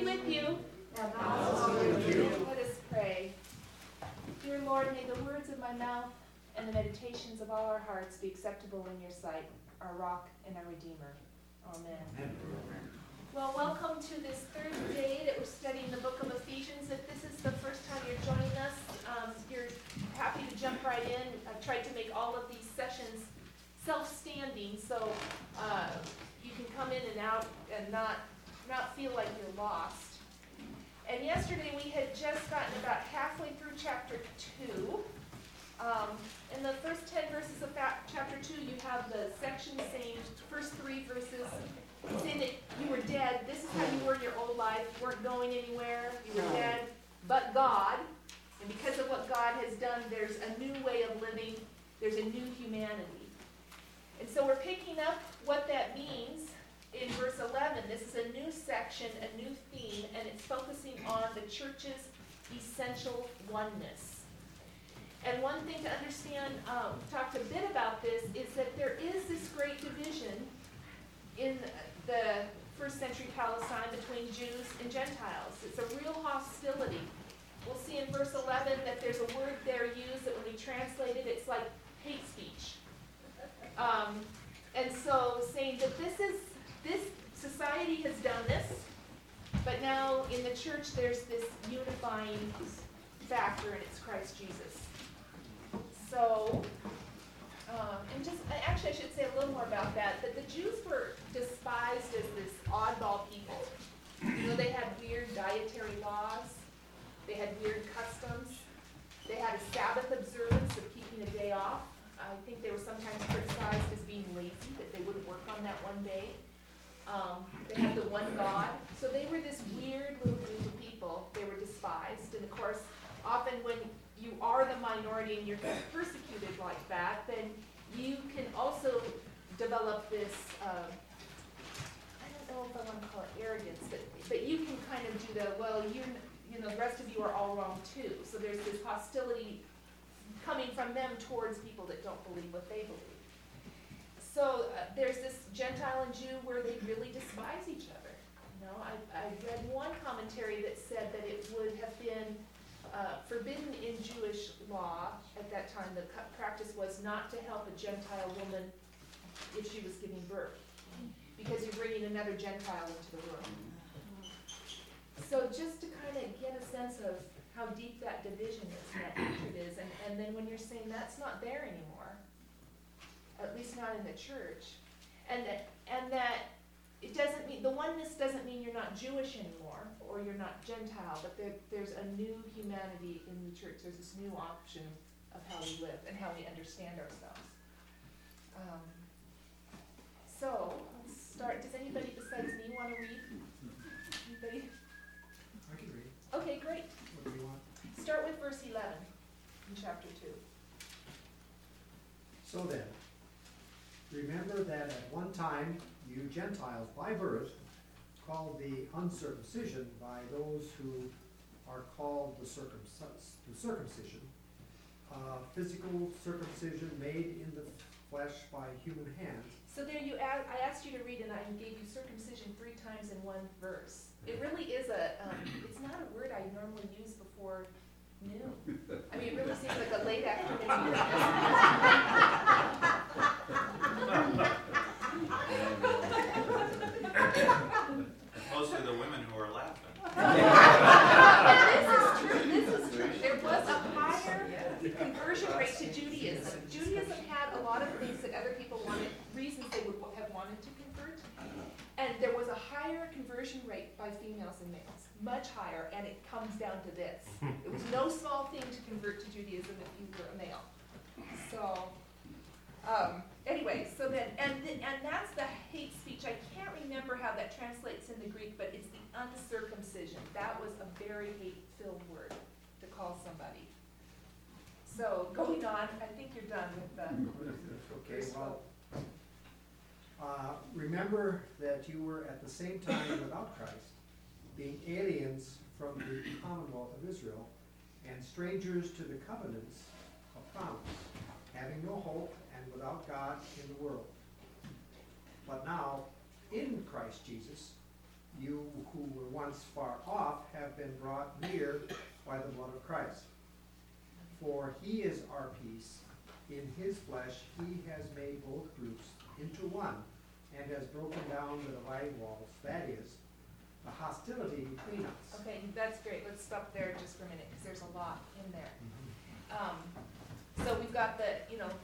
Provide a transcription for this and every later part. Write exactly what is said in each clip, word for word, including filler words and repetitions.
with you. And also with you. Let us pray. Dear Lord, may the words of my mouth and the meditations of all our hearts be acceptable in your sight, our rock and our redeemer. Amen. Amen. Well, welcome to this third day that we're studying the book of Ephesians. If this is the first time you're joining us, um, you're happy to jump right in. I've tried to make all of these sessions self-standing, so uh, you can come in and out and not, not feel like you're lost. And yesterday we had just gotten about halfway through chapter two. Um, in the first ten verses of chapter two, you have the section saying, first three verses, saying that you were dead. This is how you were in your old life. You weren't going anywhere. You were dead. But God, and because of what God has done, there's a new way of living. There's a new humanity. And so we're picking up what that means in verse eleven. This is a new section, a new theme, and it's focusing on the church's essential oneness. And one thing to understand, um, we talked a bit about this, is that there is this great division in the first century Palestine between Jews and Gentiles. It's a real hostility. We'll see in verse eleven that there's a word there used that when we translate it, it's like hate speech. Um, and so saying that this is, this society has done this, but now in the church there's this unifying factor, and it's Christ Jesus. So, um, and just, actually I should say a little more about that, that the Jews were despised as this oddball people. You know, they had weird dietary laws, they had weird customs, they had a Sabbath observance of keeping a day off. I think they were sometimes criticized as being lazy, that they wouldn't work on that one day. Um, they had the one God. So they were this weird little group of people. They were despised. And of course, often when you are the minority and you're persecuted like that, then you can also develop this, uh, I don't know if I want to call it arrogance, but, but you can kind of do the, well, you you know, the rest of you are all wrong too. So there's this hostility coming from them towards people that don't believe what they believe. So uh, there's this Gentile and Jew where they really despise each other. You know, I, I read one commentary that said that it would have been uh, forbidden in Jewish law at that time. The practice was not to help a Gentile woman if she was giving birth, because you're bringing another Gentile into the room. So just to kind of get a sense of how deep that division is, that hatred is, and, and then when you're saying that's not there anymore, at least not in the church, and that, and that it doesn't mean, the oneness doesn't mean you're not Jewish anymore, or you're not Gentile, but there, there's a new humanity in the church. There's this new option of how we live and how we understand ourselves. Um, so, let's start. Does anybody besides me want to read? Anybody? I can read. Okay, great. What do you want? Start with verse eleven in chapter two. So then, remember that at one time you Gentiles by birth, called the uncircumcision by those who are called the, circumcis- the circumcision, uh, physical circumcision made in the flesh by human hands. So there you add, I asked you to read and I gave you circumcision three times in one verse. It really is a, um, it's not a word I normally use before noon. I mean, it really seems like a late afternoon. Mostly the women who are laughing. This is true, this is true. There was a higher conversion rate to Judaism. Judaism had a lot of things that other people wanted, reasons they would have wanted to convert. And there was a higher conversion rate by females and males, much higher, and it comes down to this. It was no small thing to convert to Judaism if you were a male. So, um, anyway, so then, and th- and that's the hate speech. I can't remember how that translates in the Greek, but it's the uncircumcision. That was a very hate-filled word to call somebody. So, going on, I think you're done with the Okay, first well, uh, remember that you were at the same time without Christ, being aliens from the commonwealth of Israel, and strangers to the covenants of promise, having no hope and without God in the world. But now, in Christ Jesus, you who were once far off have been brought near by the blood of Christ. For he is our peace. In his flesh he has made both groups into one, and has broken down the dividing walls, that is, the hostility between us. Okay, that's great. Let's stop there just for a minute, because there's a lot in there. Um, so we've got the, you know,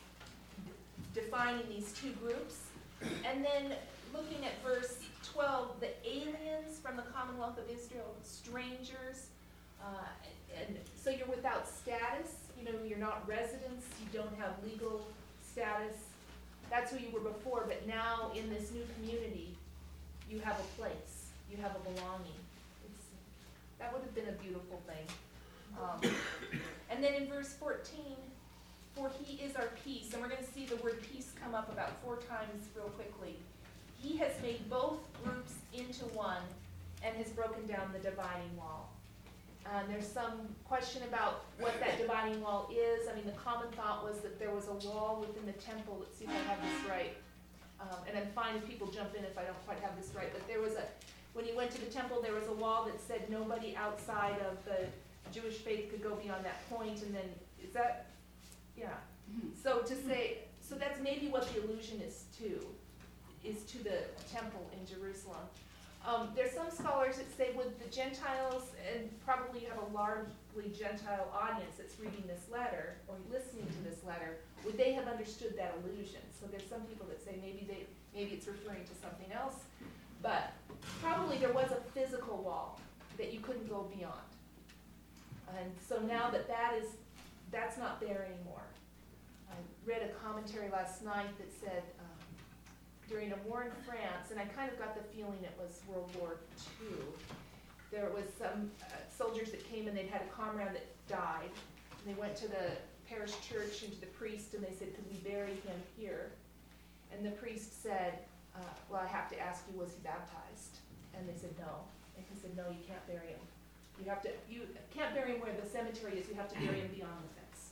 d- defining these two groups, and then looking at verse twelve, the aliens from the Commonwealth of Israel, strangers, uh, and so you're without status, you know, you're not residents, you don't have legal status. That's who you were before, but now in this new community, you have a place, you have a belonging. It's, that would have been a beautiful thing. Um, and then in verse fourteen, for he is our peace, and we're going to see the word peace come up about four times real quickly. He has made both groups into one and has broken down the dividing wall. And there's some question about what that dividing wall is. I mean, the common thought was that there was a wall within the temple. Let's see if I have this right. Um, and I'm fine if people jump in if I don't quite have this right. But there was a, when you went to the temple, there was a wall that said nobody outside of the Jewish faith could go beyond that point. And then, is that, yeah. So to say, so that's maybe what the allusion is to, is to the temple in Jerusalem. Um, there's some scholars that say would the Gentiles, and probably you have a largely Gentile audience that's reading this letter or listening to this letter, would they have understood that allusion? So there's some people that say maybe they maybe it's referring to something else, but probably there was a physical wall that you couldn't go beyond. And so now that that is that's not there anymore. I read a commentary last night that said. Um, During a war in France, and I kind of got the feeling it was World War Two, there was some uh, soldiers that came and they'd had a comrade that died. And they went to the parish church and to the priest and they said, could we bury him here? And the priest said, uh, well, I have to ask you, was he baptized? And they said, no. And he said, no, you can't bury him. You have to, you can't bury him where the cemetery is, you have to bury him beyond the fence.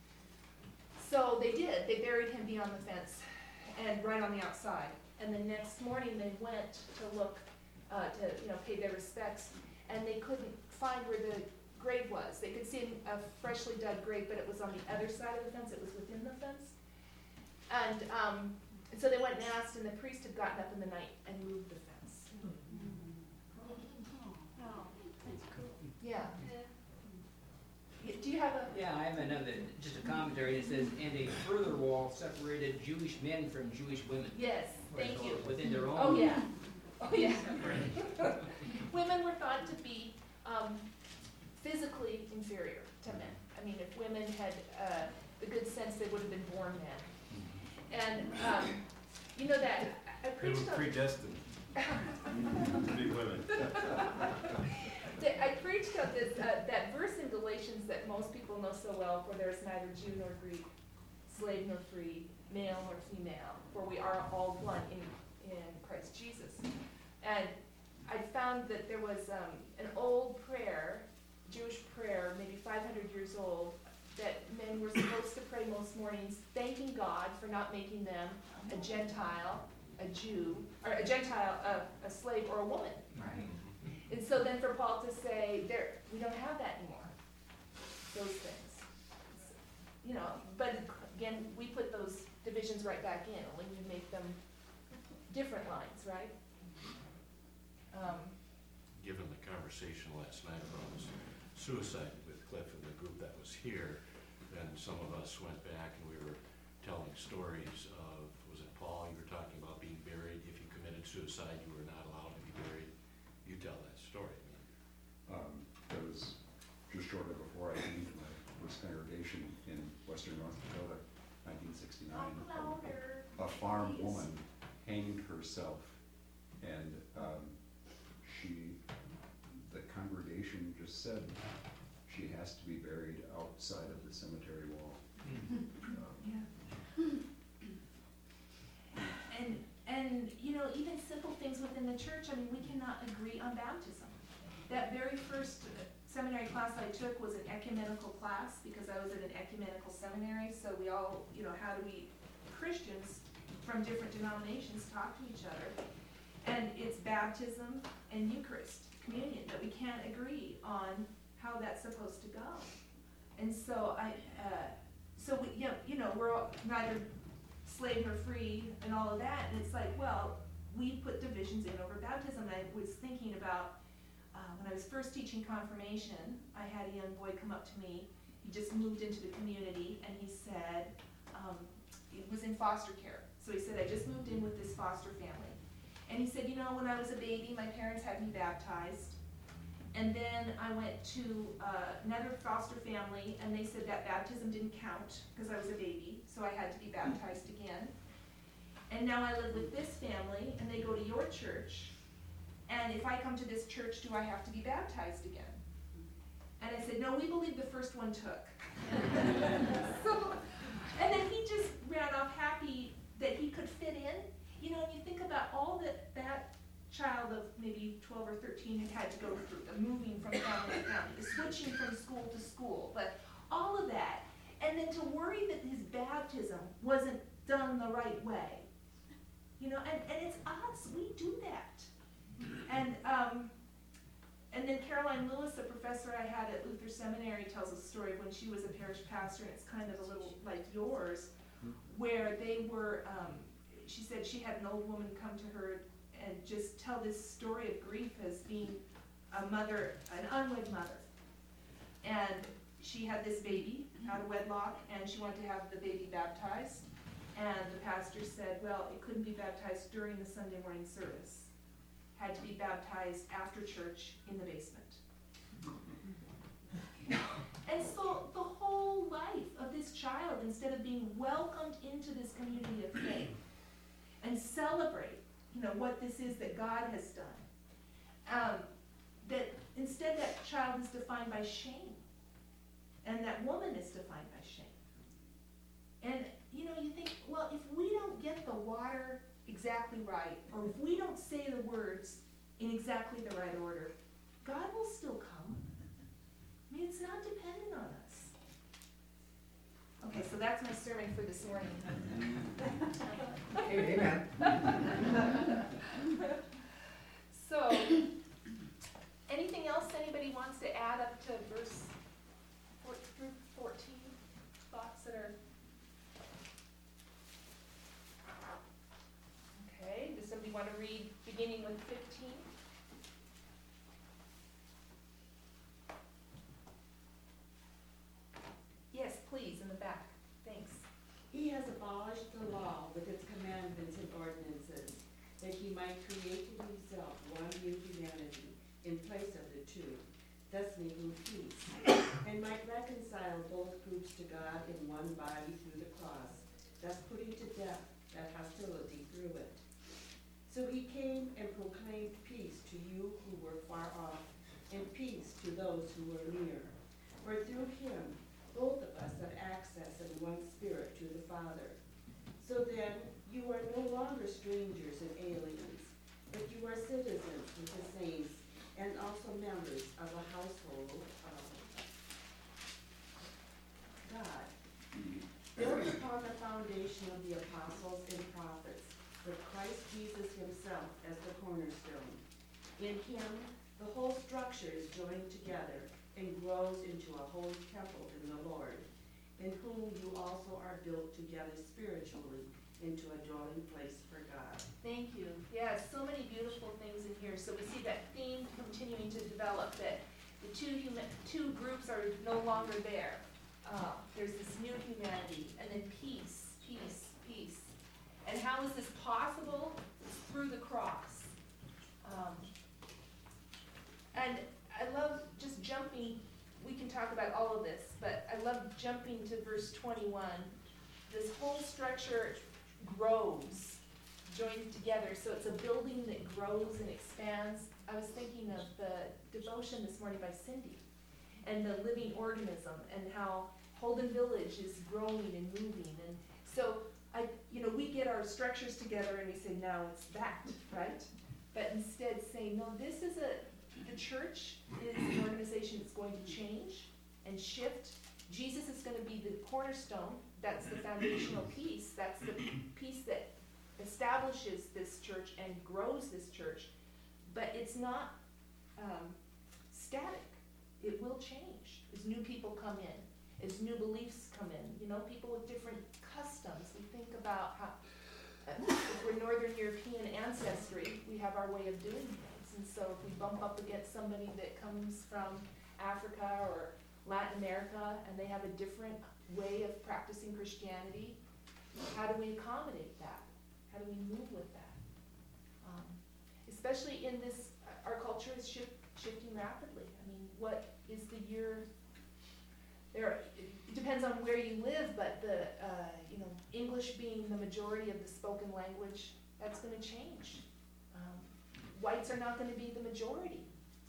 So they did, they buried him beyond the fence. And right on the outside. And the next morning they went to look, uh, to, you know, pay their respects, and they couldn't find where the grave was. They could see a freshly dug grave, but it was on the other side of the fence, it was within the fence. And, um, and so they went and asked, and the priest had gotten up in the night and moved the fence. Oh, that's cool. Yeah. Do you have a? Yeah, I have another, just a commentary that says, and a further wall separated Jewish men from Jewish women. Yes, thank you. Within their own. Oh, yeah. Oh, yeah. Women were thought to be um, physically inferior to men. I mean, if women had uh, the good sense, they would have been born men. And, um, you know that, I They preached were on... predestined to be women. that- I preached on this, uh, that verse in Galatians that most people know so well, for there is neither Jew nor Greek, slave nor free, male nor female, for we are all one in, in Christ Jesus. And I found that there was um, an old prayer, Jewish prayer, maybe five hundred years old, that men were supposed to pray most mornings, thanking God for not making them a Gentile, a Jew, or a Gentile, a, a slave, or a woman. Right. And so then for Paul to say, there, we don't have that anymore, those things. You know, but again, we put those divisions right back in, only we make them different lines, right? Um, Given the conversation last night about suicide with Cliff and the group that was here, then some of us went back and we were telling stories of, was it Paul, you were talking about being buried, if you committed suicide, you were not allowed to be buried. You tell that story. Um, that was just shortly before I came to my this congregation in western North Dakota, nineteen sixty-nine. Talk louder, A farm please. woman hanged herself, and um, she, the congregation just said she has to be buried outside of the cemetery wall. Um, Yeah. And, and, you know, even simple things within the church, I mean, we cannot agree on baptism. That very first seminary class I took was an ecumenical class, because I was at an ecumenical seminary, so we all, you know, how do we, Christians from different denominations, talk to each other? And it's baptism and Eucharist can't agree on how that's supposed to go. And so I, uh, so we, you know, you know, we're all neither slave nor free and all of that, and it's like, well, we put divisions in over baptism. And I was thinking about, uh, when I was first teaching confirmation, I had a young boy come up to me. He just moved into the community, and he said, um, he was in foster care. So he said, I just moved in with this foster family. And he said, you know, when I was a baby, my parents had me baptized. And then I went to uh, another foster family, and they said that baptism didn't count because I was a baby, so I had to be baptized again. And now I live with this family, and they go to your church, and if I come to this church, do I have to be baptized again? And I said, no, we believe the first one took. So, and then he just ran off happy that he could fit in. You know, and you think about all that that child of maybe twelve or thirteen had had to go through, the moving from family to family, the switching from school to school, but all of that. And then to worry that his baptism wasn't done the right way. You know, and, and it's us, we do that. And um, and then Caroline Lewis, a professor I had at Luther Seminary, tells a story of when she was a parish pastor, and it's kind of a little like yours, where they were, um, she said she had an old woman come to her and just tell this story of grief as being a mother, an unwed mother. And she had this baby out of wedlock, and she wanted to have the baby baptized. And the pastor said, well, it couldn't be baptized during the Sunday morning service. Had to be baptized after church in the basement. And so the whole life of this child, instead of being welcomed into this community of faith and celebrate, you know, what this is that God has done, um, that instead that child is defined by shame, and that woman is defined by shame. And you know, you think, well, if we don't get the water exactly right, or if we don't say the words in exactly the right order, God will still come. I mean, it's not dependent on us. Okay, so that's my sermon for this morning. Amen. So, anything else anybody wants to add up to verse four through fourteen? Thoughts that are... Okay, does somebody want to read beginning with fifteen? Yes, please, in the back. Thanks. He has abolished the law with its commandments and ordinances, that he might create in himself one new humanity in place of the two, thus making peace, and might reconcile both groups to God in one body through the cross, thus putting to death that hostility through it. So he came and proclaimed peace to you who were far off, and peace to those who were near. For through him, both of us have access in one spirit to the Father. So then, you are no longer strangers and aliens, but you are citizens with the saints, and also members of a household of God, built upon the foundation of the apostles and prophets, with Christ Jesus himself as the cornerstone. In him, the whole structure is joined together and grows into a holy temple in the Lord, in whom you also are built together spiritually into a dwelling place for God. Thank you. Yeah, so many beautiful things in here. So we see that theme continuing to develop, that the two human, two groups are no longer there. Uh, there's this new humanity, and then peace, peace, peace. And how is this possible? It's through the cross. Um, and I love just jumping, we can talk about all of this, but I love jumping to verse twenty-one. This whole structure grows, joined together, so it's a building that grows and expands. I was thinking of the devotion this morning by Cindy, and the living organism, and how Holden Village is growing and moving. And so, I, you know, we get our structures together and we say, now it's that, right? But instead say, no, this is a, the church is an organization that's going to change and shift. Jesus is going to be the cornerstone. That's the foundational piece. That's the piece that establishes this church and grows this church. But it's not um, static. It will change as new people come in, as new beliefs come in, you know, people with different customs. We think about how, uh, if we're Northern European ancestry, we have our way of doing things. And so if we bump up against somebody that comes from Africa or Latin America and they have a different way of practicing Christianity, how do we accommodate that? How do we move with that? Um, especially in this, our culture is shift, shifting rapidly. I mean, what is the year? There, it depends on where you live, but the, uh, you know, English being the majority of the spoken language, that's going to change. Um, whites are not going to be the majority,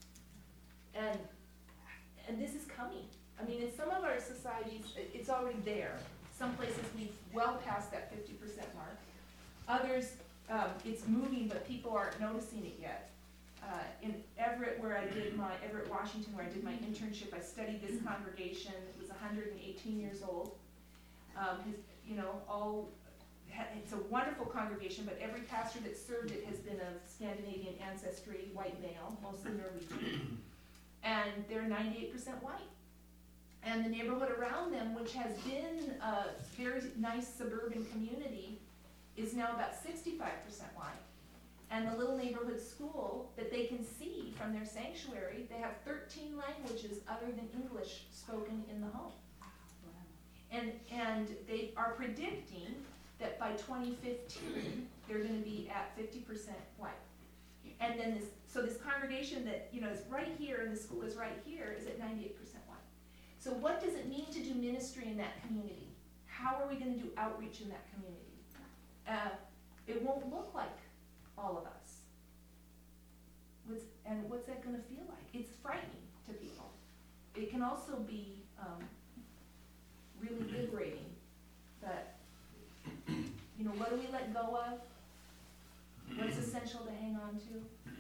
and and this is coming. I mean, in some of our societies, it- it's already there. Some places we've well past that fifty percent mark. Others, um, it's moving, but people aren't noticing it yet. Uh, in Everett, where I did my, Everett, Washington, where I did my internship, I studied this congregation. It was one hundred eighteen years old. Um, his, you know, all, ha- it's a wonderful congregation, but every pastor that served it has been of Scandinavian ancestry, white male, mostly Norwegian. And they're ninety-eight percent white. And the neighborhood around them, which has been a very nice suburban community, is now about sixty-five percent white. And the little neighborhood school that they can see from their sanctuary, they have thirteen languages other than English spoken in the home. And, and they are predicting that by twenty fifteen, they're gonna be at fifty percent white. And then this, so this congregation that, you know, is right here and the school is right here is at ninety-eight percent white. So what does it mean to do ministry in that community? How are we gonna do outreach in that community? Uh, it won't look like all of us. What's, and what's that gonna feel like? It's frightening to people. It can also be um, really liberating, but, you know, what do we let go of? What's essential to hang on to?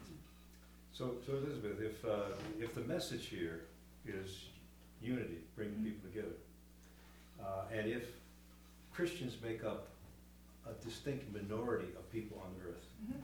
So, so Elizabeth, if, uh, if the message here is unity, bringing Mhm. people together, uh, and if Christians make up a distinct minority of people on earth, Mhm.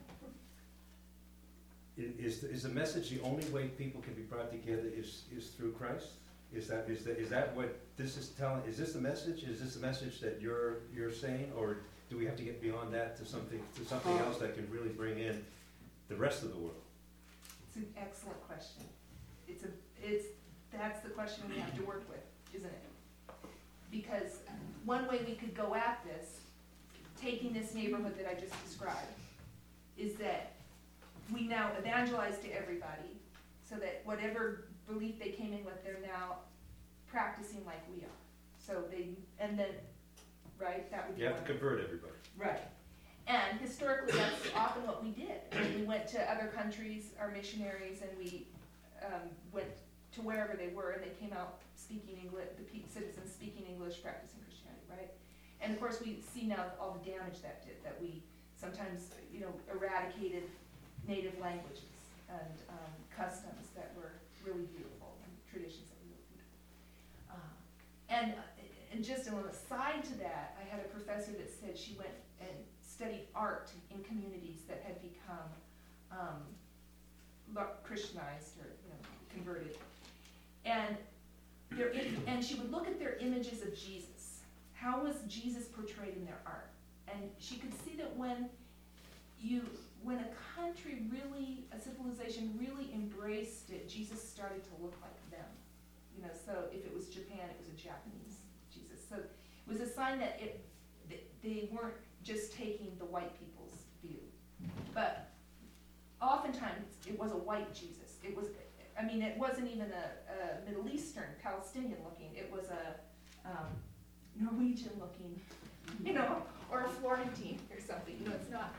i- is, is the message the only way people can be brought together is, is through Christ? Is that, is that, is that what this is telling, is this the message? Is this the message that you're, you're saying, or do we have to get beyond that to something, to something else that can really bring in the rest of the world? It's an excellent question. It's a, it's, that's the question we have to work with, isn't it? Because one way we could go at this, taking this neighborhood that I just described, is that we now evangelize to everybody, so that whatever belief they came in with, they're now practicing like we are. So they, and then, right, that would be You have one. to convert everybody. Right. And historically, that's often what we did. I mean, we went to other countries, our missionaries, and we um, went to wherever they were, and they came out speaking English, the pe- citizens speaking English, practicing Christianity, right? And of course, we see now all the damage that did, that we sometimes, you know, eradicated native languages and um, customs that were really beautiful, and traditions that were really beautiful. Uh, and, and just an aside to that, I had a professor that said she went and studied art in communities that had become um, lo- Christianized or, you know, converted. And their, and she would look at their images of Jesus. How was Jesus portrayed in their art? And she could see that when you, when a country really, a civilization really embraced it, Jesus started to look like them. You know, so if it was Japan, it was a Japanese Jesus. So it was a sign that it, that they weren't just taking the white people's view. But oftentimes, it was a white Jesus. It was, I mean, it wasn't even a, a Middle Eastern, Palestinian looking. It was a um, Norwegian looking, you know, or a Florentine or something. You know, it's not.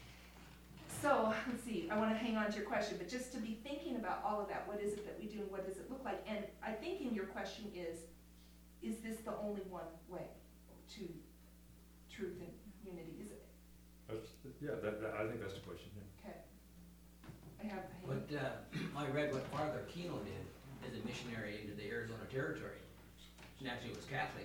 So, let's see, I wanna hang on to your question, but just to be thinking about all of that, what is it that we do and what does it look like? And I think in your question is, is this the only one way to truth and unity? Is it? That's, yeah, that, that, I think that's the question, yeah. Okay. I have, I But uh, I read what Father Kino did as a missionary into the Arizona Territory, and actually was Catholic.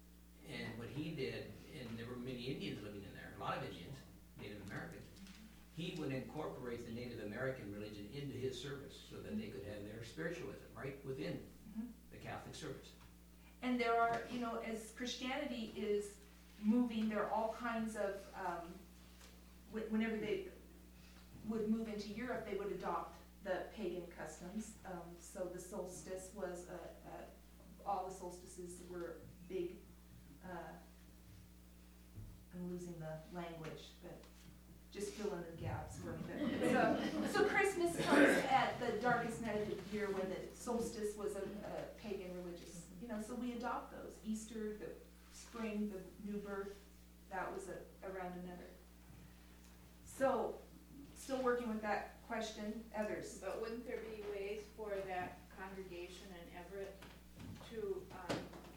And what he did, and there were many Indians living in there, a lot of Indians, Native Americans, he would incorporate the Native American religion into his service so that they could have their spiritualism right within Mhm. the Catholic service. And there are, you know, as Christianity is moving, there are all kinds of, um, wh- whenever they would move into Europe, they would adopt the pagan customs. Um, so the solstice was, a, a, all the solstices were big, uh, I'm losing the language, but just fill in the gaps for me. But, so, so Christmas comes at the darkest night of the year when the solstice was a, a pagan religious, you know, so we adopt those. Easter, the spring, the new birth, that was a, around another. So, still working with that question, others? But wouldn't there be ways for that congregation in Everett to, um,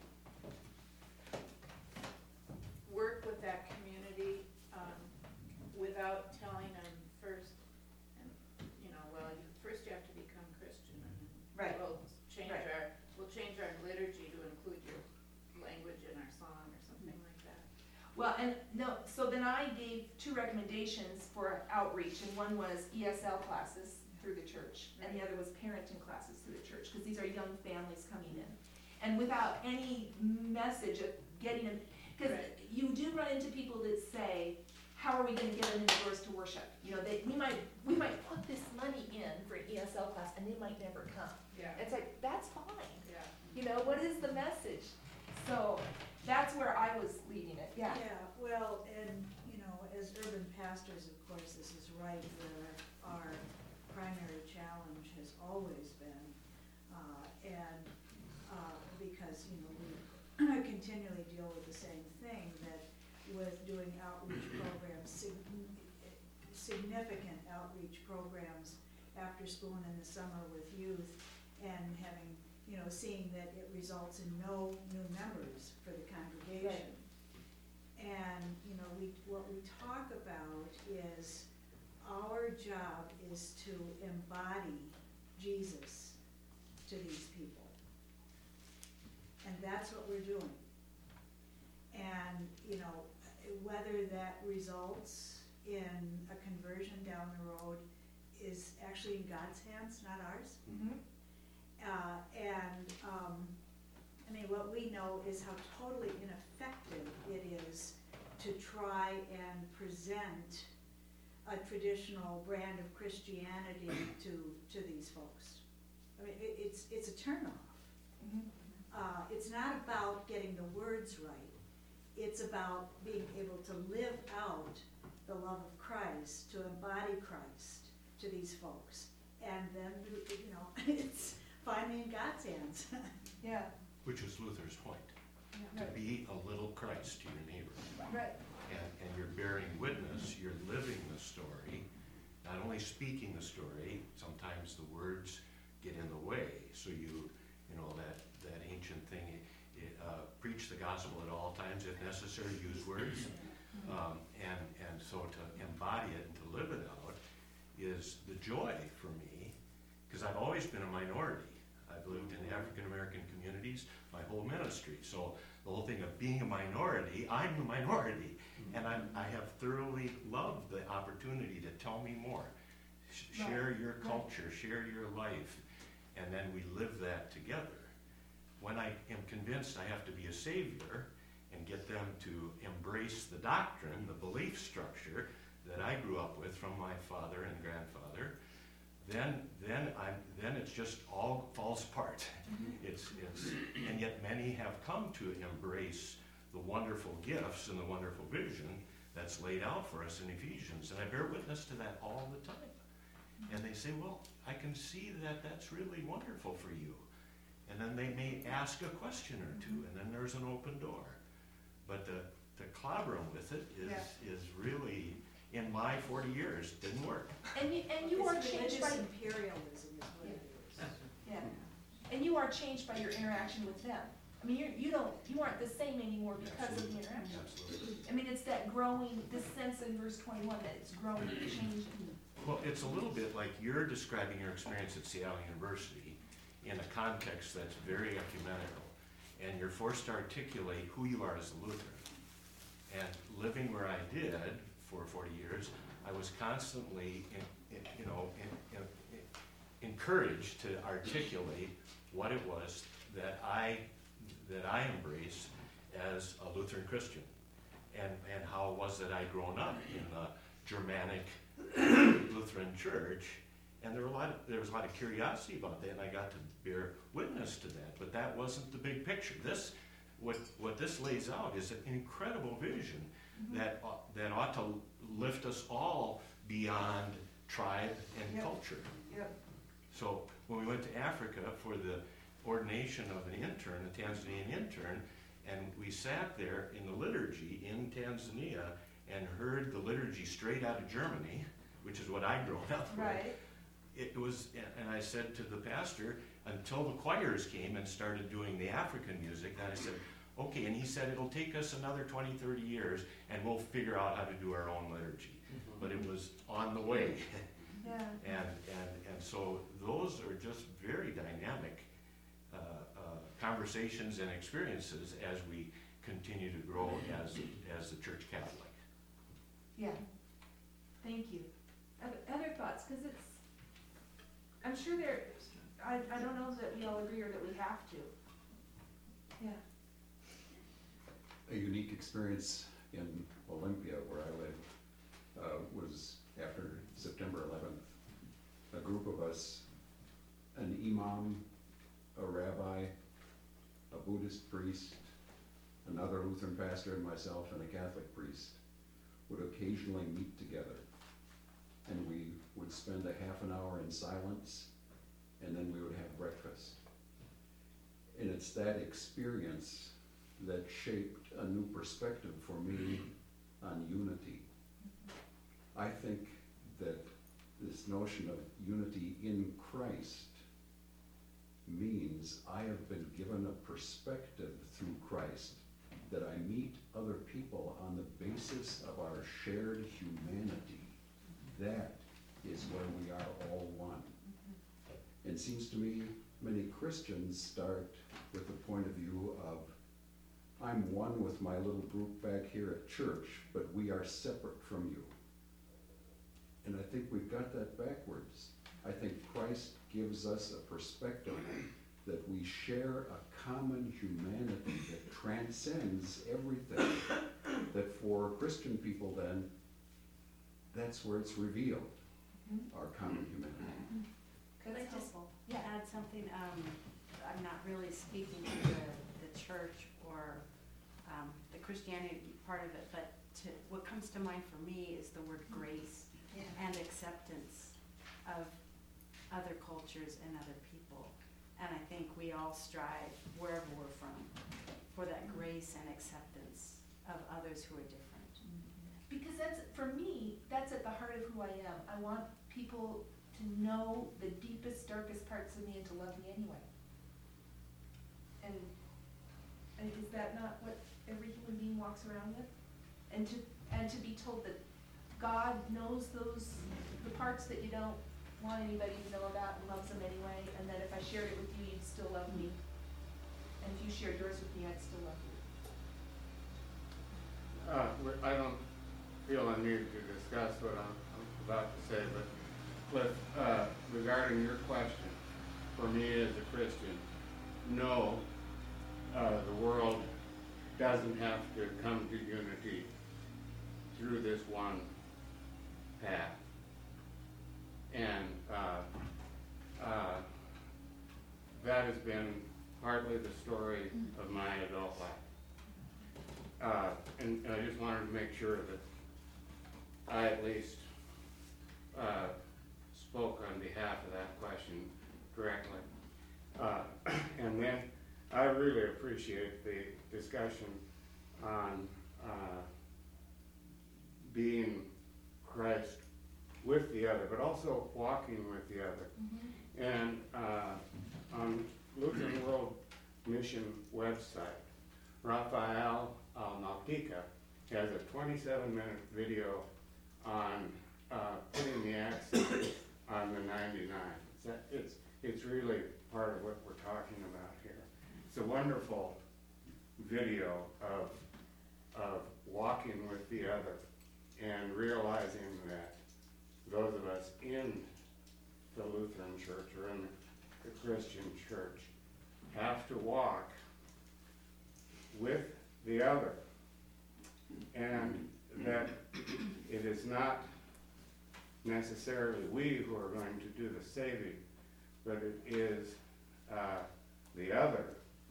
work with that community, um, without telling them first, and, you know, well, you, first you have to become Christian, and Right. we'll change Right. our, we'll change our liturgy to include your language in our song, or something like that. Well, and no, so then I gave two recommendations for outreach, and one was E S L classes through the church, and the other was parenting classes through the church, because these are young families coming in. And without any message of getting them, because Right. you do run into people that say, how are we gonna get them in the doors to worship? You know, they, we might, we might put this money in for an E S L class, and they might never come. Yeah, It's like, that's fine. yeah. You know, what is the message? So, that's where I was leading it, yeah. Yeah, well, and, you know, as urban pastors, of course, this is right where our primary challenge has always been. Uh, and, uh, because, you know, we continually deal with the same thing, that with doing outreach programs, sig- significant outreach programs after school and in the summer with youth, and having, you know, seeing that it results in no new members for the congregation. And, you know, we, what we talk about is our job is to embody Jesus to these people. And that's what we're doing. And, you know, whether that results in a conversion down the road is actually in God's hands, not ours. Mhm. Uh, and, um, I mean, what we know is how totally ineffective it is to try and present a traditional brand of Christianity to, to these folks. I mean, it, it's, it's a turnoff. Mhm. Uh, it's not about getting the words right. It's about being able to live out the love of Christ, to embody Christ to these folks. And then, you know, it's finally in God's hands. Yeah, Which was Luther's point, to right, be a little Christ to your neighbor. right, And, and you're bearing witness, you're living the story, not only speaking the story, sometimes the words get in the way. So you, you know, that, that ancient thing, it, uh, preach the gospel at all times, if necessary, use words. Um, and, and so to embody it and to live it out is the joy for me, because I've always been a minority. I've lived in African-American communities my whole ministry. So the whole thing of being a minority, I'm the minority. And I'm, I have thoroughly loved the opportunity to tell me more. Sh- Right. Share your Right. culture, share your life, and then we live that together. When I am convinced I have to be a savior and get them to embrace the doctrine, the belief structure that I grew up with from my father and grandfather, then then I'm then it's just all falls apart. It's it's and yet many have come to embrace the wonderful gifts and the wonderful vision that's laid out for us in Ephesians, and I bear witness to that all the time. And they say, well, I can see that that's really wonderful for you. And then they may ask a question or two, and then there's an open door. But the, the clobber 'em with it is, Yeah. is really, in my forty years, didn't work. and you, and you are It's changed by, religious imperialism is what it is. yeah, and you are changed by your interaction with them. I mean, you're, you don't, you aren't the same anymore because of the interaction. Absolutely. I mean, it's that growing, this sense in verse twenty-one that it's growing and changing. Well, it's a little bit like you're describing your experience at Seattle University in a context that's very ecumenical, and you're forced to articulate who you are as a Lutheran. And living where I did for forty years, I was constantly, in, in, you know, in, in, in encouraged to articulate what it was that I that I embraced as a Lutheran Christian, and and how it was that I'd grown up in the Germanic Lutheran Church, and there were a lot of, there was a lot of curiosity about that, and I got to bear witness to that. But that wasn't the big picture. This what what this lays out is an incredible vision mm-hmm. that uh, that ought to lift us all beyond tribe and Yep. culture. Yep. So when we went to Africa for the ordination of an intern, a Tanzanian intern, and we sat there in the liturgy in Tanzania and heard the liturgy straight out of Germany, which is what I'd grown up with. Right. It was, and I said to the pastor, until the choirs came and started doing the African music, then I said, okay, and he said, it'll take us another twenty, thirty years, and we'll figure out how to do our own liturgy. Mm-hmm. But it was on the way. Yeah. And, and, and so those are just very dynamic uh, uh, conversations and experiences as we continue to grow as, as the Church Catholic. Yeah, thank you. Other, other thoughts, because it's, I'm sure there, I, I don't know that we all agree or that we have to. Yeah. A unique experience in Olympia, where I live, uh, was after September eleventh. A group of us, an imam, a rabbi, a Buddhist priest, another Lutheran pastor, and myself, and a Catholic priest, would occasionally meet together. And we would spend a half an hour in silence, and then we would have breakfast. And it's that experience that shaped a new perspective for me on unity. I think that this notion of unity in Christ means I have been given a perspective through Christ that I meet other people on the basis of our shared humanity. That is where we are all one. It seems to me many Christians start with the point of view of, I'm one with my little group back here at church, but we are separate from you. And I think we've got that backwards. I think Christ gives us a perspective that we share a common humanity that transcends everything. That for Christian people then, that's where it's revealed, mm-hmm. our common humanity. Could I That's just helpful. add something? Um, I'm not really speaking to the, the church or um, the Christianity part of it, but to, what comes to mind for me is the word grace Yeah. and acceptance of other cultures and other people. And I think we all strive, wherever we're from, for that grace and acceptance of others who are different. Because that's, for me, that's at the heart of who I am. I want people to know the deepest, darkest parts of me and to love me anyway. And, and is that not what every human being walks around with? And to, and to be told that God knows those, the parts that you don't want anybody to know about and loves them anyway, and that if I shared it with you, you'd still love me. And if you shared yours with me, I'd still love you. Uh, we're- I don't feel I need to discuss what I'm, I'm about to say, but Cliff, uh, regarding your question, for me as a Christian, no, uh, the world doesn't have to come to unity through this one path. And uh, uh, that has been partly the story of my adult life. Uh, and, and I just wanted to make sure that I at least uh, spoke on behalf of that question directly. Uh, and then I really appreciate the discussion on uh, being Christ with the other, but also walking with the other. Mm-hmm. And uh, on Lutheran World Mission website, Rafael Almalpica has a twenty-seven minute video on uh, putting the accent on the ninety-nine. It's, that, it's, it's really part of what we're talking about here. It's a wonderful video of, of walking with the other and realizing that those of us in the Lutheran church or in the Christian church have to walk with the other, and that it is not necessarily we who are going to do the saving, but it is uh, the other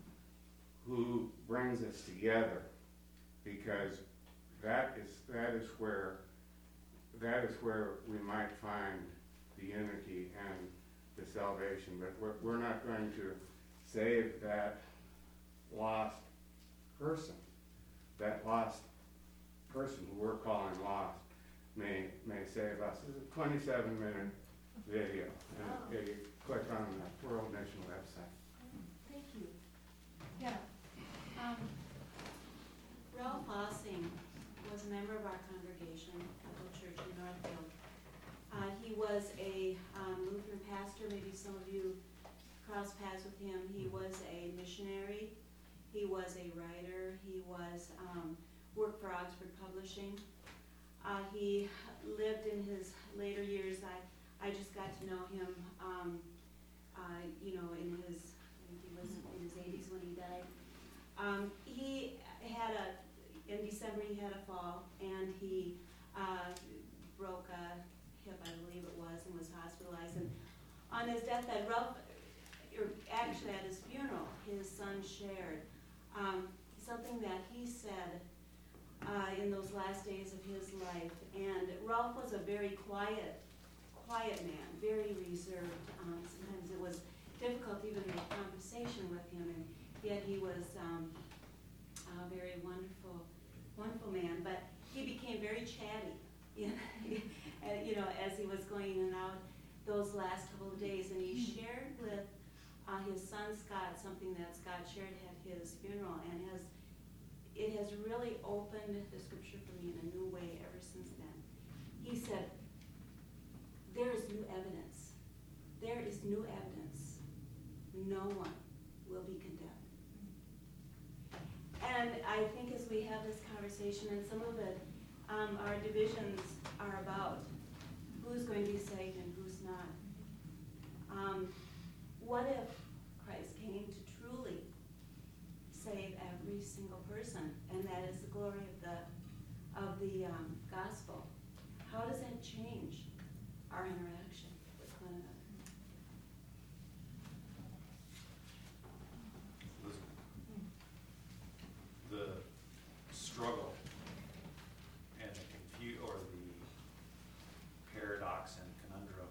who brings us together, because that is that is where that is where we might find the unity and the salvation. But we're, we're not going to save that lost person. That lost person who we're calling lost may may save us. This is a twenty-seven minute video, and if you click on the World Mission website. Thank you. Yeah. Um, Ralph Ossing was a member of our congregation, Bethel Church in Northfield. Uh, he was a um, Lutheran pastor. Maybe some of you crossed paths with him. He was a missionary. He was a writer. He was um, worked for Oxford Publishing. Uh, he lived in his later years. I I just got to know him. Um, uh, you know, in his I think he was in his eighties when he died. Um, he had a, in December he had a fall, and he uh, broke a hip, I believe it was, and was hospitalized. And on his deathbed, Ralph, or actually at his funeral, his son shared um, something that he said uh, in those last days of his life. And Ralph was a very quiet, quiet man, very reserved. Um, sometimes it was difficult to even make conversation with him, and yet he was um, a very wonderful, wonderful man. But he became very chatty, you know, you know, as he was going in and out those last couple of days. And he shared with uh, his son Scott something that Scott shared at his funeral, and has it has really opened the scripture for me in a new way ever since then. He said, "There is new evidence. There is new evidence. No one will be condemned." And I think as we have this conversation, and some of it, um, our divisions are about who's going to be saved and who's not. Um, what if Christ came to truly save every single person, and that is the glory of the of the um, gospel? How does that change our interaction with one another? The struggle and the confu- or the paradox and conundrum,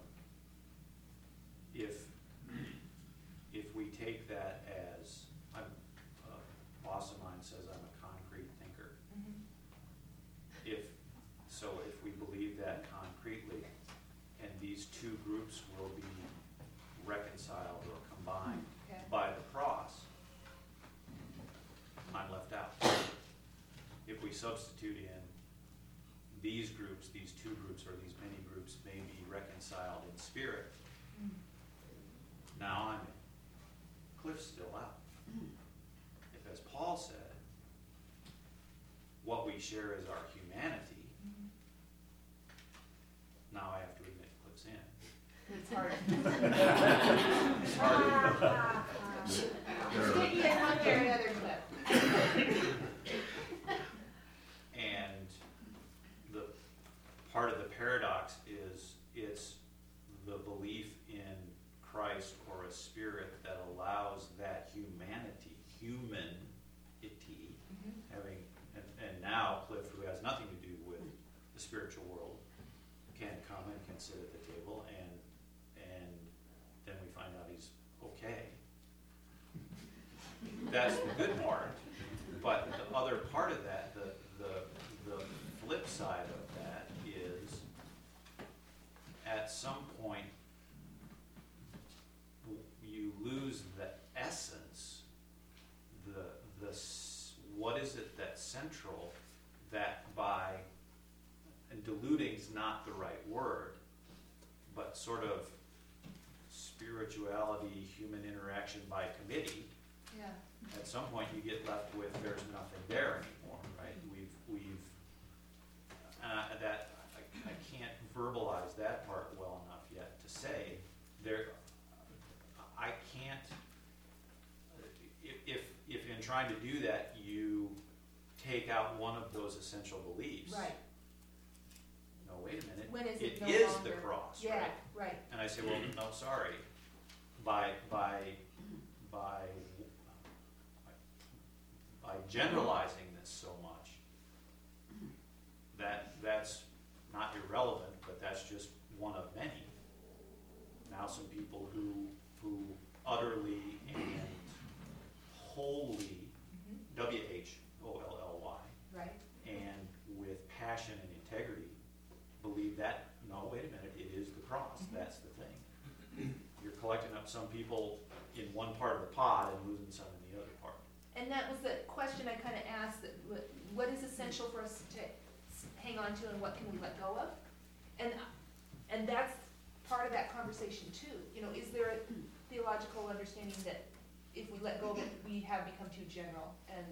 if if we take that as, I'm, a boss of mine says I'm a concrete thinker. Mm-hmm. If so, if we believe that concretely, and these two groups will be reconciled or combined Okay. by the cross, I'm left out. If we substitute in these groups, these two groups, or these many groups may be reconciled in spirit, Mm. now I'm in. Cliff's still out. If, as Paul said, what we share is our humanity, Mhm. now I have to admit Cliff's in. It's hard. It's harder. Sticky in one way or another, Cliff. And the part of the paradox is it's the belief in Christ or a spirit that allows that humanity, humanity, Mhm. having, and, and now Cliff, who has nothing to do with the spiritual world, can come and can sit at the table, and and then we find out he's okay. That's the good part. But the other part of that, the the the flip side of that is, at some point, w- you lose the essence, the the s- what is it that's central, that by, and diluting is not the right word, but sort of spirituality, human interaction by committee. Yeah. At some point you get left with there's nothing there anymore, right? We've, we've, uh, that, I, I can't verbalize that say, there, I can't, if, if, if in trying to do that, you take out one of those essential beliefs. Right. No, wait a minute. When is it It no is longer- the cross, Yeah, right? right. And I say, well, no, sorry, by, by, by, by generalizing this so much, that, that's not irrelevant, but that's just one of many. Now some people who, who utterly and wholly, W H O L L Y, Right. and with passion and integrity, believe that, no, wait a minute, it is the cross, that's the thing. You're collecting up some people in one part of the pod and losing some in the other part. And that was the question I kind of asked, that what, what is essential for us to s- hang on to and what can we let go of? And, and that's part of that conversation too. You know, is there a theological understanding that if we let go of it, we have become too general? And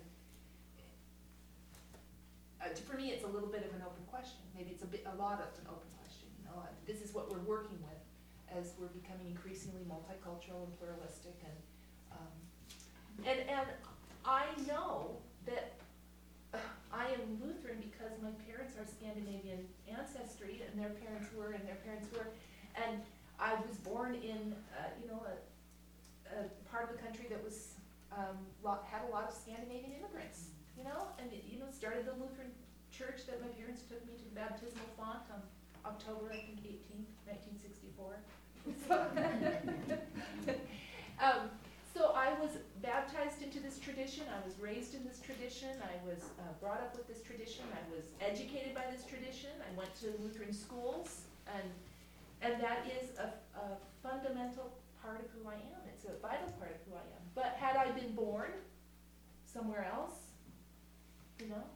uh, for me, it's a little bit of an open question. Maybe it's a bit, a lot of an open question. You know, Uh, this is what we're working with as we're becoming increasingly multicultural and pluralistic, and um, and and I know that uh, I am Lutheran because my parents are Scandinavian ancestry, and their parents were, and their parents were, and I was born in uh, you know a, a part of the country that was um, lot, had a lot of Scandinavian immigrants, you know, and it, you know started the Lutheran church that my parents took me to the baptismal font on October, I think, eighteenth, nineteen sixty-four. So, um, so I was baptized into this tradition, I was raised in this tradition, I was uh, brought up with this tradition, I was educated by this tradition, I went to Lutheran schools, and and that is a, a fundamental part of who I am. It's a vital part of who I am. But had I been born somewhere else, you know?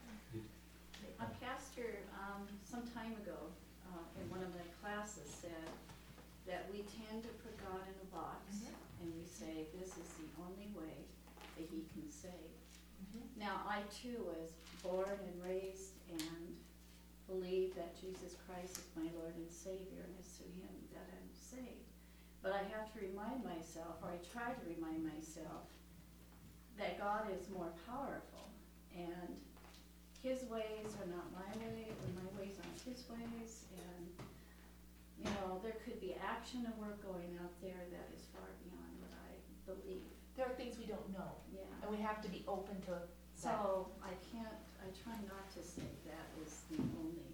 A pastor, um, some time ago, uh, in one of my classes said that we tend to put God in a box, Mhm. and we say, this is the only way that he can save. Mhm. Now, I too was born and raised and believe that Jesus Christ is my Lord and Savior, and it's through him that I'm saved. But I have to remind myself, or I try to remind myself, that God is more powerful, and his ways are not my way, or my ways aren't his ways, and, you know, there could be action and work going out there that is far beyond what I believe. There are things we don't know, Yeah. and we have to be open to that. So I can't, I try not to say that is the only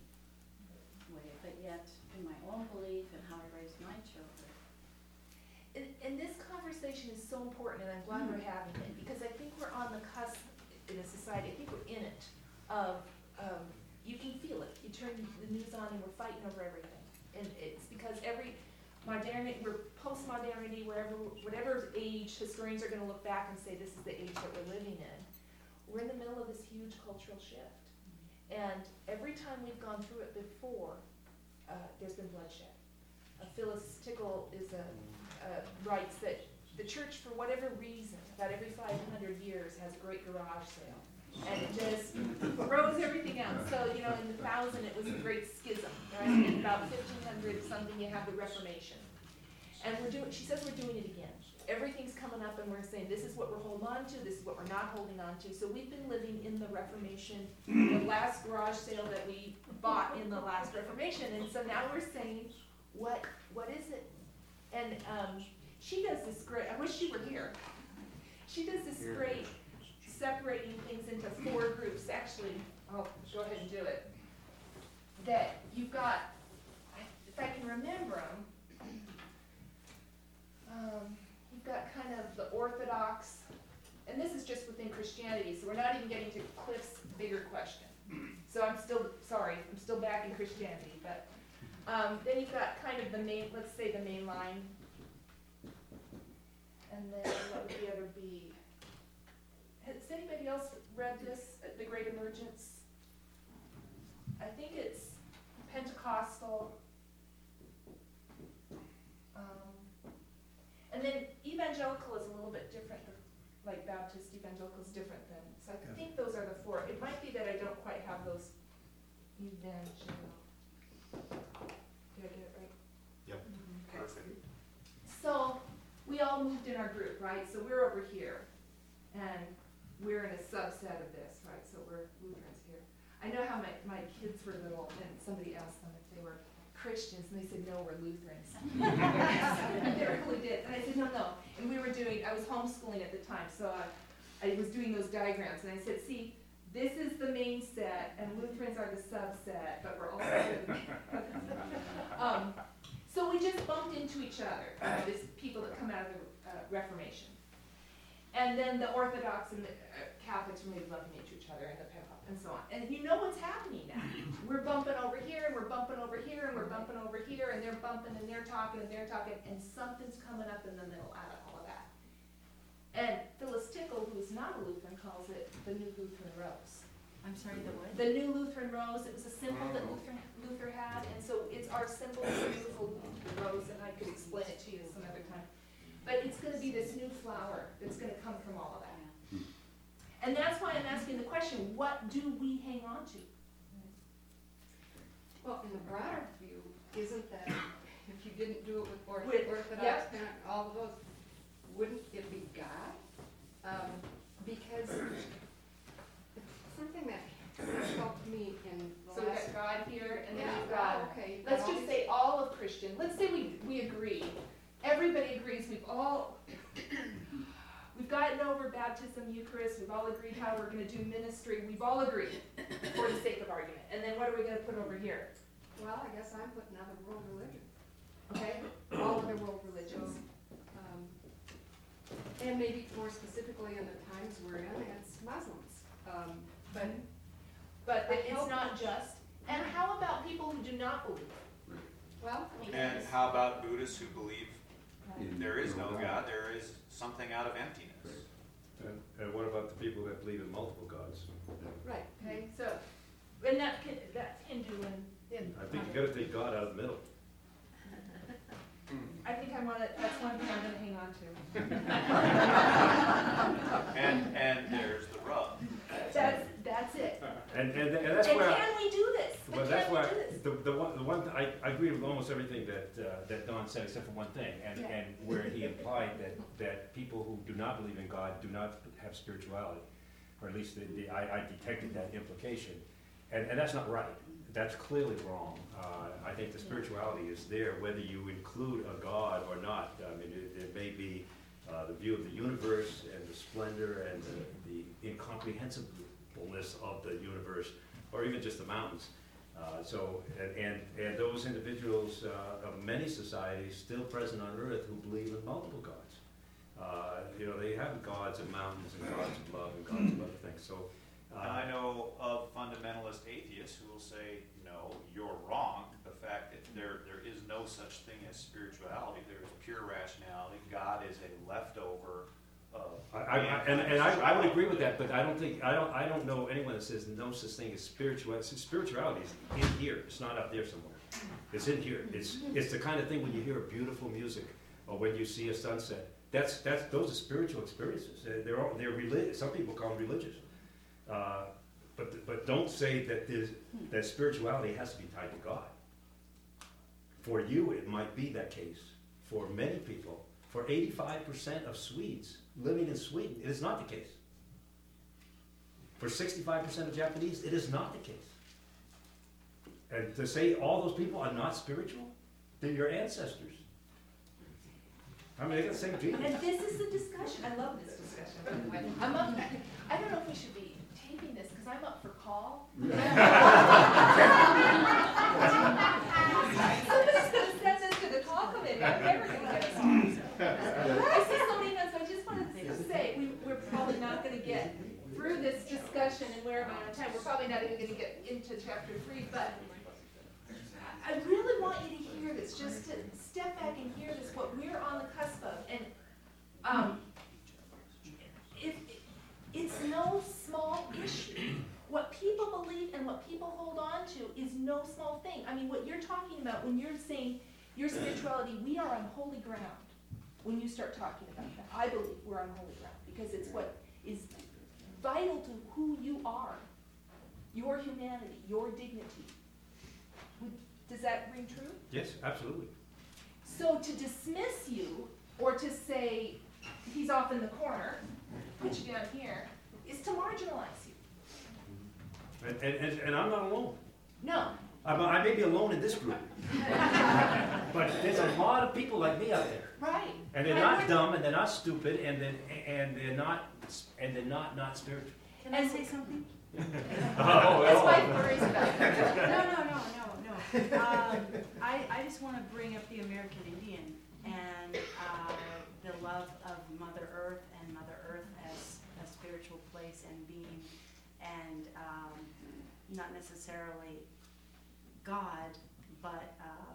way, but yet in my own belief and how I raise my children. And, and this conversation is so important, and I'm glad we're having it, because I think we're on the cusp in a society, I think we're in it, of, um, you can feel it. You turn the news on and we're fighting over everything. And it's because every, modernity, we're post-modernity, wherever, whatever age, historians are gonna look back and say this is the age that we're living in. We're in the middle of this huge cultural shift. And every time we've gone through it before, uh, there's been bloodshed. Uh, Phyllis Tickle is a, uh, writes that the church, for whatever reason, about every five hundred years, has a great garage sale. And it just throws everything out. So, you know, in the thousand, it was a great schism, right? In about fifteen hundred something, you have the Reformation. And we're doing, she says we're doing it again. Everything's coming up and we're saying, this is what we're holding on to, this is what we're not holding on to. So we've been living in the Reformation, the last garage sale that we bought in the last Reformation. And so now we're saying, what, what is it? And um, she does this great, I wish she were here. She does this great separating things into four groups. Actually, I'll go ahead and do it. That you've got, if I can remember them, um, you've got kind of the Orthodox, and this is just within Christianity, so we're not even getting to Cliff's bigger question. So I'm still, sorry, I'm still back in Christianity, but um, then you've got kind of the main, let's say the main line, and then what would the other be? Has anybody else read this, uh, The Great Emergence? I think it's Pentecostal. Um, and then evangelical is a little bit different, like Baptist evangelical is different than, so I Yeah. think those are the four. It might be that I don't quite have those evangel. Did I get it right? Yep. Okay. all moved in our group, right? So we're over here, and we're in a subset of this, right? So we're Lutherans here. I know how my, my kids were little, and somebody asked them if they were Christians, and they said, no, we're Lutherans. They really did. And I said, no, no. And we were doing, I was homeschooling at the time, so I, I was doing those diagrams, and I said, see, this is the main set, and Lutherans are the subset, but we're all part of the um, So we just bumped into each other, you know, these people that come out of the uh, Reformation. And then the Orthodox and the uh, Catholics were maybe bumping into each other, and the Pentecostals, and so on. And you know what's happening now. We're bumping over here, and we're bumping over here, and we're bumping over here, and they're bumping, and they're talking, and they're talking, and something's coming up in the middle out of all of that. And Phyllis Tickle, who's not a Lutheran, calls it the New Lutheran Rose. I'm sorry, the what? The New Lutheran Rose, it was a symbol that Luther, Luther had, and so it's our symbol, it's a beautiful rose, and I could explain it to you some other time. But it's gonna be this new flower that's gonna come from all of that. And that's why I'm asking the question, what do we hang on to? Well, in the broader view, isn't that if you didn't do it with Orth- With- Orthodox, yep. and all of those, wouldn't it be God? Um, because something that helped me in the So we've last. got God here, and then Yeah, we've got, well, okay, you've got let's all just these- say all of Christian, let's say we, we agree, everybody agrees, we've all, we've gotten over baptism, Eucharist, we've all agreed how we're gonna do ministry, we've all agreed, for the sake of argument, and then what are we gonna put over here? Well, I guess I'm putting other world religion, Okay, all other world religions. Um, and maybe more specifically in the times we're in, it's Muslims. Um, but but I it's hope- not just, and how about people who do not believe? Well, And how about Buddhists who believe In- there is no in- God, there is something out of emptiness? And, and what about the people that believe in multiple gods? right. Okay, so, and that, can- that's Hindu and, and. I think you gotta take God out of the middle. I think I wanna, that's one thing I'm gonna hang on to. And, and there's the rub. That's, that's it. And, and, and that's And where. I- can we do this? Well, And that's can we why, do this? the, the one, the one, I, I agree with almost everything that, uh, that Don said, except for one thing, and, Yeah. and where he implied that, that people who do not believe in God do not have spirituality, or at least the, the, I, I detected that implication, and, and that's not right, that's clearly wrong. Uh, I think the spirituality is there, whether you include a God or not. I mean, it, it may be, uh, the view of the universe and the splendor and the, the incomprehensibleness of the universe, or even just the mountains. Uh, so, and, and, and those individuals uh, of many societies still present on earth who believe in multiple gods. Uh, you know, they have gods of mountains and gods of love and gods of other things. So, And uh, I know of fundamentalist atheists who will say, no, you're wrong. The fact that there, there is no such thing as spirituality, there is pure rationality. God is a leftover of. I, I, I- and, and I, I would agree with that, but I don't think, I don't, I don't know anyone that says no such thing as spirituality. Spirituality is in here, it's not up there somewhere. It's in here. It's, it's the kind of thing when you hear beautiful music, or when you see a sunset. That's, that's, those are spiritual experiences. They're, they're, all- they're religious, some people call them religious. Uh, but, but don't say that there's, that spirituality has to be tied to God. For you, it might be that case. For many people, for eighty-five percent of Swedes living in Sweden, it is not the case. For sixty-five percent of Japanese, it is not the case. And to say all those people are not spiritual, they're your ancestors. I mean, they got the same genes. And this is the discussion, I love this discussion. I'm up, I don't know if we should be taping this, because I'm up for call. Somebody's gonna send this to the call committee, I'm never gonna get a call. I see so many notes, I just wanted to say, we, we're probably not gonna get through this discussion and we're about out of time, we're probably not even gonna get into chapter three, but I really want you to hear this, just to step back and hear this, what we're on the cusp of, and, um, if, it's no small issue. What people believe and what people hold on to is no small thing. I mean, what you're talking about when you're saying your spirituality, we are on holy ground when you start talking about that. I believe we're on holy ground because it's what is vital to who you are, your humanity, your dignity. Would- Does that ring true? Yes, absolutely. So to dismiss you or to say he's off in the corner, put you down here, is to marginalize you. And, and, and- and I'm not alone. No. I, I may be alone in this group. But there's a lot of people like me out there. Right. And they're And not we're- dumb, and they're not stupid, and then, and they're not, and they're not, not spiritual. Can I say something? Oh, That's oh. why he worries about it. No, no, no, no, no. Um, I, I just wanna bring up the American Indian and, uh, the love of Mother Earth and Mother Earth as a spiritual place and being, and, um, not necessarily God, but, um,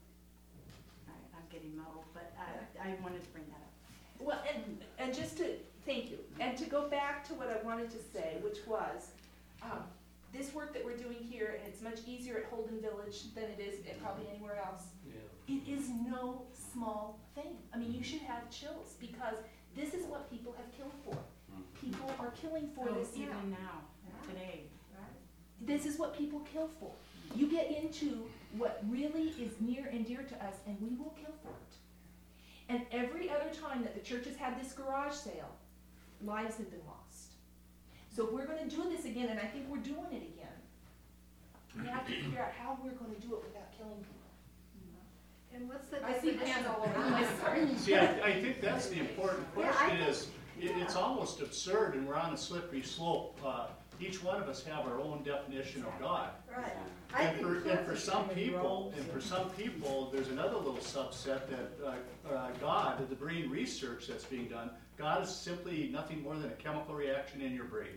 I, I'm getting muddled, but I, I wanted to bring that up. Well, and, and just to, thank you, and to go back to what I wanted to say, which was, um, this work that we're doing here, and it's much easier at Holden Village than it is at probably anywhere else. It is no small thing. I mean, you should have chills, because this is what people have killed for. People are killing for Oh, this now. even now, today. This is what people kill for. You get into what really is near and dear to us, and we will kill for it. And every other time that the church has had this garage sale, lives have been lost. So if we're gonna do this again, and I think we're doing it again, we have to figure out how we're gonna do it without killing people. And what's the I see definition? hands all over the place, sorry. See, I, I think that's the important Yeah, I question think- is, it, it's almost absurd and we're on a slippery slope. Uh, each one of us have our own definition of God. Right. I And think for, and Cliff for is some coming people, wrong. and for some people, there's another little subset that, uh, uh, God, the brain research that's being done, God is simply nothing more than a chemical reaction in your brain.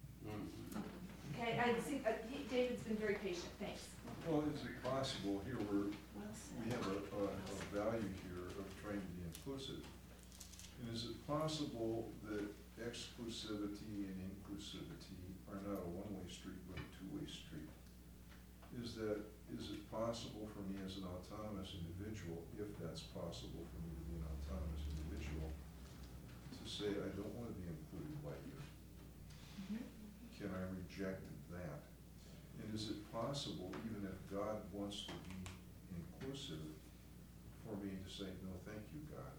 Okay, I see, uh, he- David's been very patient, thanks. Well, is it possible, here we're, we have a, a, a value here of trying to be inclusive. And is it possible that exclusivity and inclusivity are not a one-way street, but a two-way street? Is that, is it possible for me as an autonomous individual, if that's possible for me to be an autonomous individual, to say, I don't wanna be included by you? Can I reject that? And is it possible, even if God wants to be inclusive, for me to say, no, thank you, God?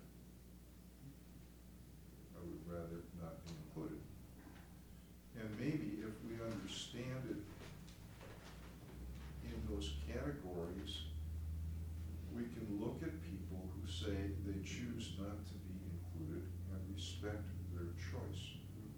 I would rather not be included. And maybe if we understand it in those categories, we can look at people who say they choose not to be included and respect their choice.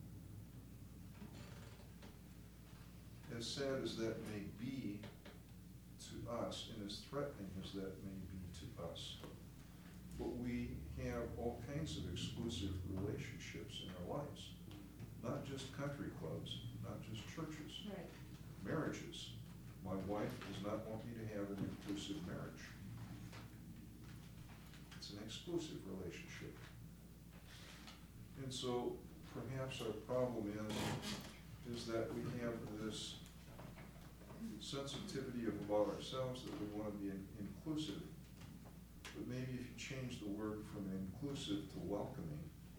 As sad as that may be to us, and as threatening as that may be to us, but we have all kinds of exclusive relationships in our lives. Not just country clubs, not just churches. Right. Marriages. My wife does not want me to have an inclusive marriage. It's an exclusive relationship. And so perhaps our problem is, is that we have this sensitivity of about ourselves that we want to be in, inclusive. But maybe if you change the word from inclusive to welcoming,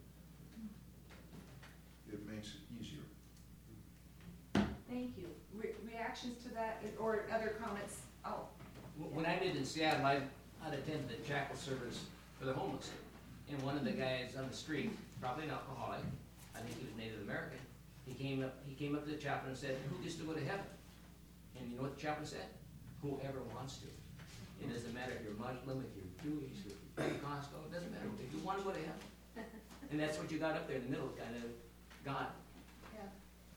it makes it easier. Thank you. Re- reactions to that, or other comments? Oh, When I lived in Seattle, I, I'd attended the chapel service for the homeless. And one of the guys on the street, probably an alcoholic, I think he was Native American, he came up, he came up to the chaplain and said, who gets to go to heaven? And you know what the chaplain said? Whoever wants to. It doesn't matter if you're Muslim, if you're Jewish, if you're Pentecostal, it doesn't matter. If you want to go to heaven. And that's what you got up there in the middle, kind of, God. yeah.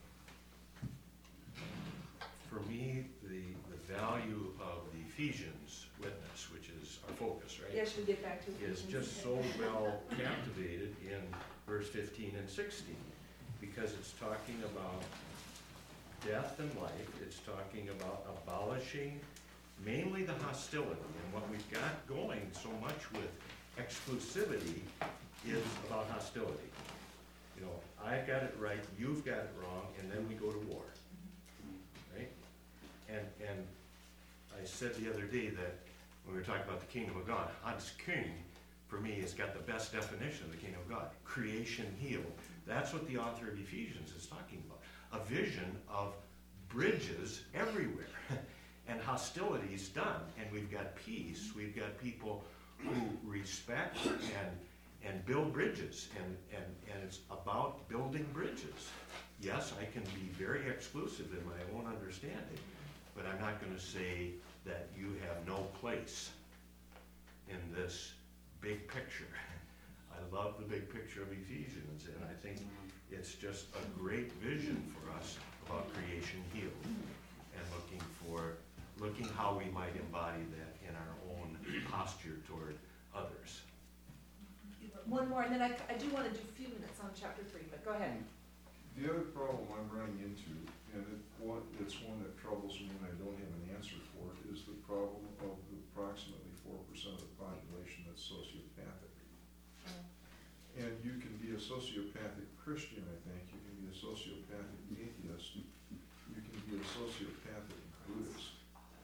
For me, the, the value of the Ephesians witness, which is our focus, right? Yes, we'll get back to it. Is just so well captivated in verse fifteen and sixteen, because it's talking about death and life, it's talking about abolishing mainly the hostility, and what we've got going so much with exclusivity is about hostility. You know, I've got it right, you've got it wrong, and then we go to war, right? And, and I said the other day that when we were talking about the kingdom of God, God's king, for me, has got the best definition of the kingdom of God, creation healed. That's what the author of Ephesians is talking about, a vision of bridges everywhere. And hostility's done, and we've got peace. We've got people who respect and and build bridges, and, and, and it's about building bridges. Yes, I can be very exclusive in my own understanding, but I'm not gonna say that you have no place in this big picture. I love the big picture of Ephesians, and I think it's just a great vision for us about creation healed, and looking for, looking how we might embody that in our own posture toward others. One more, and then I, I do wanna do a few minutes on chapter three, but go ahead. The other problem I'm running into, and it, one, it's one that troubles me and I don't have an answer for, is the problem of the approximately four percent of the population that's sociopathic. And you can be a sociopathic Christian, I think, you can be a sociopathic atheist, you can be a sociopathic Buddhist.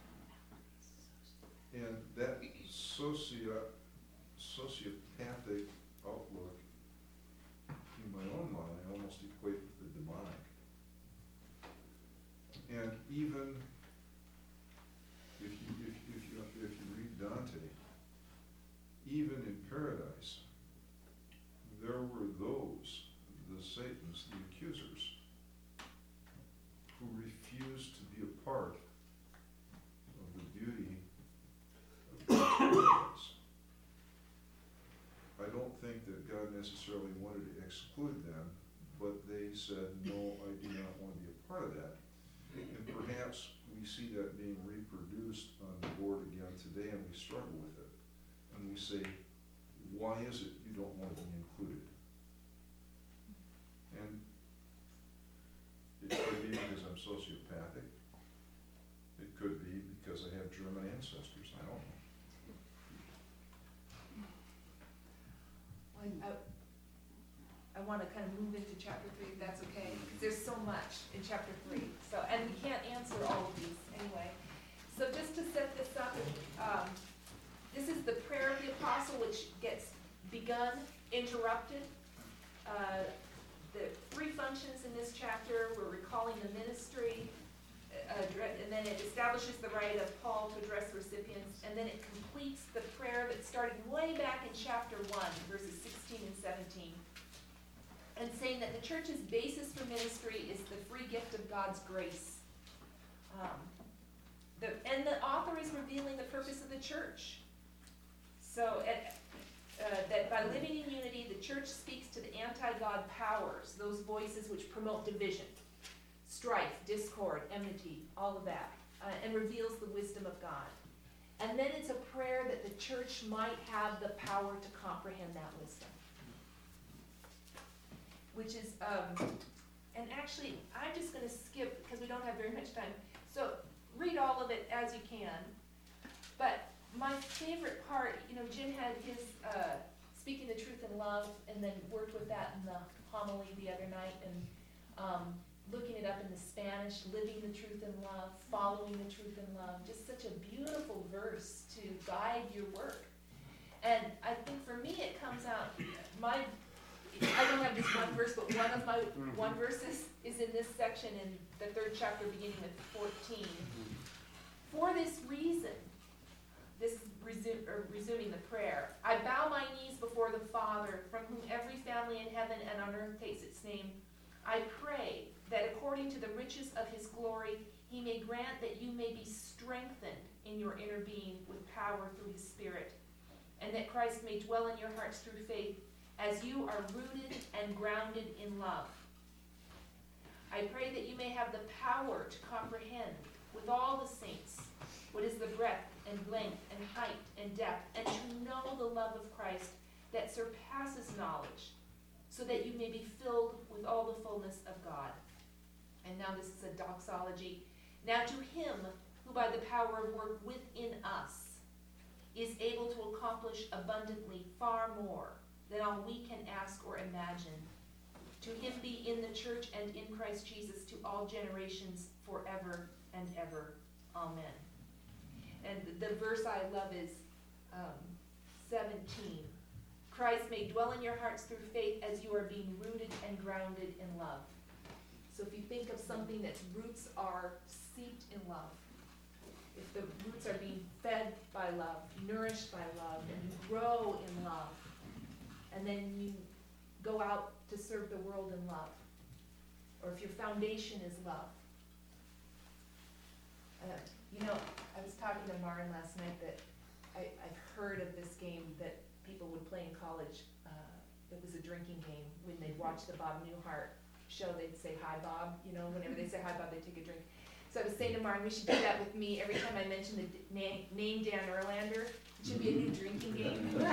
And that socio, sociopathic outlook, in my own mind, I almost equate with the demonic. And even if you, if, if you, if you read Dante, even in paradise, there were those, the Satans, the accusers, who refused to be a part of the beauty of God's paradise. I don't think that God necessarily wanted to exclude them, but they said, no, I do not want to be a part of that. And perhaps we see that being reproduced on the board again today, and we struggle with it. And we say, why is it you don't want to be included? And it could be because I'm sociopathic. It could be because I have German ancestors, I don't know. I, I wanna kind of move into chapter three, if that's okay, because there's so much in chapter three, so, and we can't answer all of these anyway. So just to set this up, um, this is the prayer of the apostle, which gets begun, interrupted. Uh, the three functions in this chapter, we're recalling the ministry, uh, and then it establishes the right of Paul to address recipients, and then it completes the prayer that started way back in chapter one, verses sixteen and seventeen, and saying that the church's basis for ministry is the free gift of God's grace. Um, the, and the author is revealing the purpose of the church. So at, uh, that by living in unity, the church speaks to the anti-God powers, those voices which promote division, strife, discord, enmity, all of that, uh, and reveals the wisdom of God. And then it's a prayer that the church might have the power to comprehend that wisdom. Which is, um, and actually, I'm just gonna skip, because we don't have very much time, so read all of it as you can. But my favorite part, you know, Jim had his, uh, speaking the truth in love, and then worked with that in the homily the other night, and, um, looking it up in the Spanish, living the truth in love, following the truth in love, just such a beautiful verse to guide your work. And I think for me, it comes out, my, I don't have this one verse, but one of my one verses is in this section in the third chapter, beginning with fourteen. For this reason, this is resume, or resuming the prayer, I bow my knees before the Father, from whom every family in heaven and on earth takes its name. I pray that according to the riches of his glory, he may grant that you may be strengthened in your inner being with power through his Spirit, and that Christ may dwell in your hearts through faith, as you are rooted and grounded in love. I pray that you may have the power to comprehend with all the saints what is the breadth and length and height and depth, and to know the love of Christ that surpasses knowledge, so that you may be filled with all the fullness of God. And now this is a doxology. Now to him who by the power of work within us is able to accomplish abundantly far more than all we can ask or imagine, to him be in the church and in Christ Jesus to all generations forever and ever. Amen. And the verse I love is um, seventeen. Christ may dwell in your hearts through faith as you are being rooted and grounded in love. So if you think of something that's roots are steeped in love, if the roots are being fed by love, nourished by love, and you grow in love, and then you go out to serve the world in love. Or if your foundation is love. Uh, you know, I was talking to Maren last night that I, I've heard of this game that people would play in college. Uh, it was a drinking game. When they'd watch the Bob Newhart show, they'd say, "Hi, Bob." You know, whenever they say hi, Bob, they take a drink. So I was saying to Maren, we should do that with me. Every time I mention the d- name, name Dan Erlander, it should be a new drinking game. So,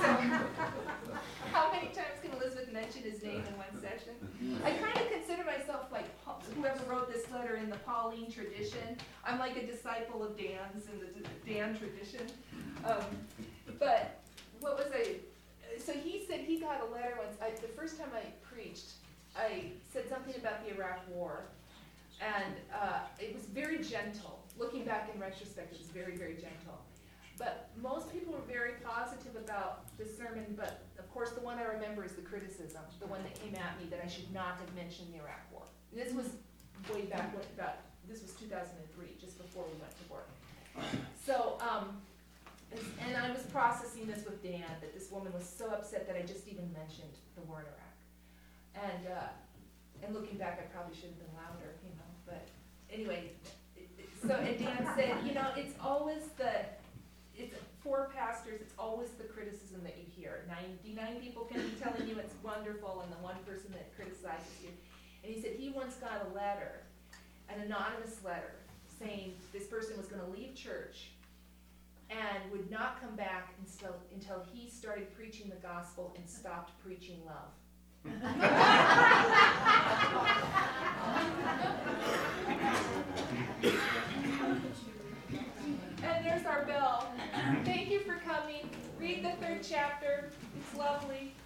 how many times can Elizabeth mention his name in one session? I kind of consider myself like Paul- whoever wrote this letter in the Pauline tradition. I'm like a disciple of Dan's in the D- Dan tradition. Um, but what was I? So he said he got a letter once. I, the first time I preached, I said something about the Iraq War, and uh, it was very gentle. Looking back in retrospect, it was very, very gentle. But most people were very positive about the sermon, but of course the one I remember is the criticism, the one that came at me that I should not have mentioned the Iraq War. This was way back, when, about, this was two thousand three, just before we went to war. So, um, and I was processing this with Dan, that this woman was so upset that I just even mentioned the war in Iraq. And, uh, and looking back, I probably should have been louder, you know, but anyway. So, and Dan said, you know, it's always the, it's for pastors, it's always the criticism that you hear. ninety-nine people can be telling you it's wonderful, and the one person that criticizes you. And he said he once got a letter, an anonymous letter, saying this person was gonna leave church and would not come back until, until he started preaching the gospel and stopped preaching love. And there's our bell. Thank you for coming. Read the third chapter. It's lovely.